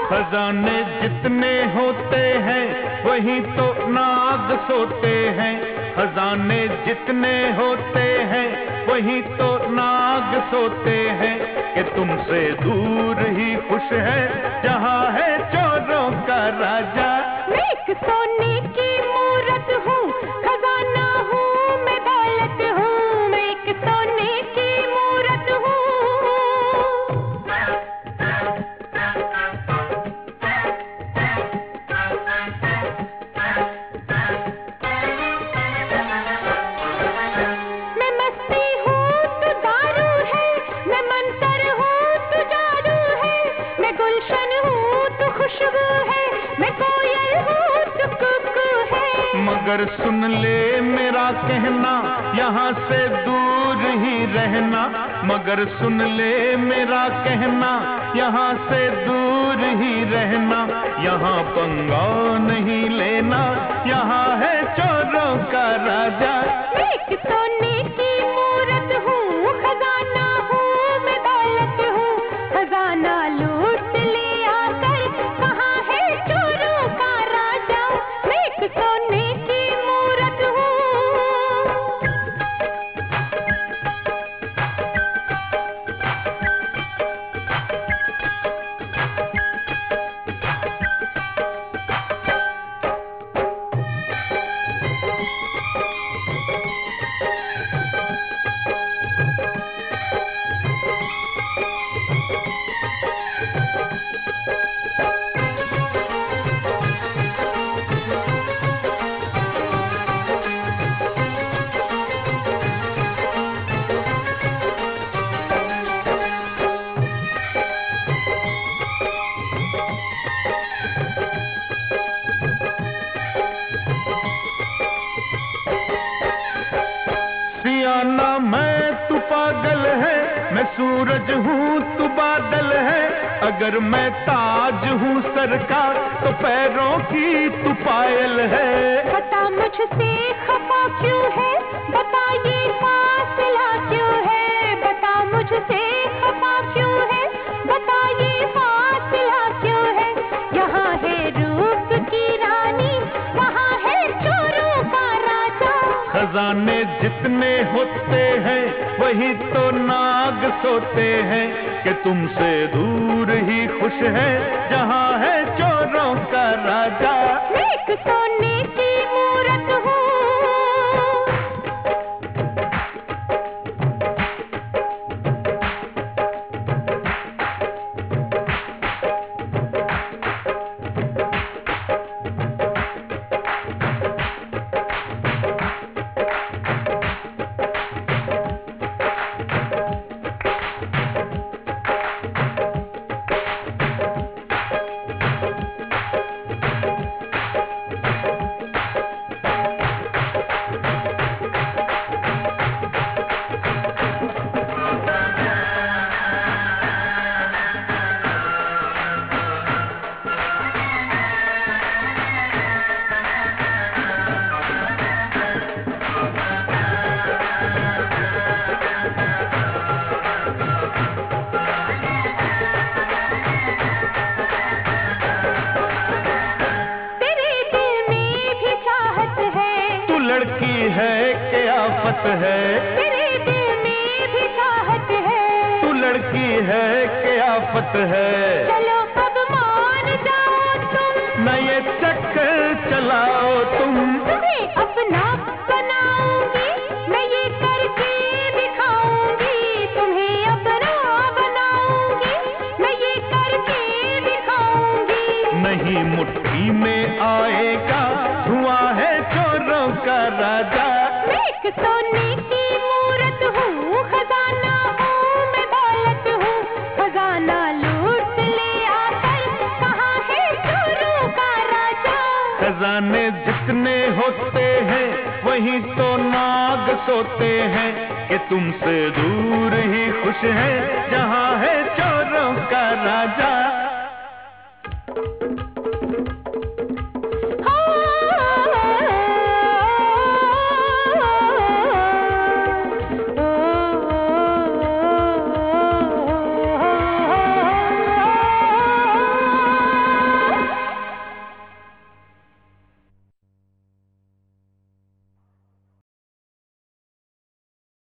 खजाने जितने होते हैं वही तो नाग सोते हैं। खजाने जितने होते हैं वही तो नाग सोते हैं। कि तुमसे दूर ही खुश है जहाँ है चोरों का राजा। मैं एक सोने की मूरत हूँ, खजाना हूँ, मैं दौलत हूँ। मैं एक सोने की मूरत हूँ। मैं मस्ती हूँ तो दारू है, मैं मंतर हूँ तो जादू है। मैं गुलशन हूँ तो खुशबू है, मैं कोयल हूँ तो कुकू है। मगर सुन ले मेरा कहना, यहाँ से दूर ही रहना। मगर सुन ले मेरा कहना, यहाँ से दूर ही रहना। यहाँ पंगा नहीं लेना, यहाँ है चोरों का राजा। मैं एक सोने की मूरत हूँ, खजाना हूँ, मैं दौलत हूँ। खजाना लूट ले आकर, कहाँ है चोरों का राजा। मैं एक सोने की मूरत हूँ। सियाना मैं तू पागल है, मैं सूरज हूँ तू बादल है। अगर मैं ताज हूँ सर का तो पैरों की तू पायल है। बता मुझसे खफा क्यों है, बता ये फासला क्यों है। बता मुझसे खफा क्यों है, बता ये फासला क्यों है। यहाँ है रूप की रानी, वहाँ है चोरों का राजा। खजाने जितने होते हैं वही तो नाग सोते हैं। कि तुमसे दूर ही खुश है जहाँ है चोरों का राजा। मैं एक सोने की मूरत हूँ। लड़की है कि आफत है। तेरे दिल में भी चाहत है। तू लड़की है कि आफत है। चलो अब मान जाओ तुम, न ये चक्कर चलाओ तुम। तुम्हें अपना बनाऊंगी, मैं ये करके दिखाऊंगी। तुम्हें अपना बनाऊंगी, मैं ये करके दिखाऊंगी। नहीं मुट्ठी में आएगा, धुआं है चोरों का राजा। मैं एक सोने की मूरत हूँ, खजाना हूँ, मैं दौलत हूँ। खजाना लूट ले आकर, कहाँ है चोरों का राजा। खजाने जितने होते हैं वही तो नाग सोते हैं। कि तुमसे दूर ही खुश है जहाँ है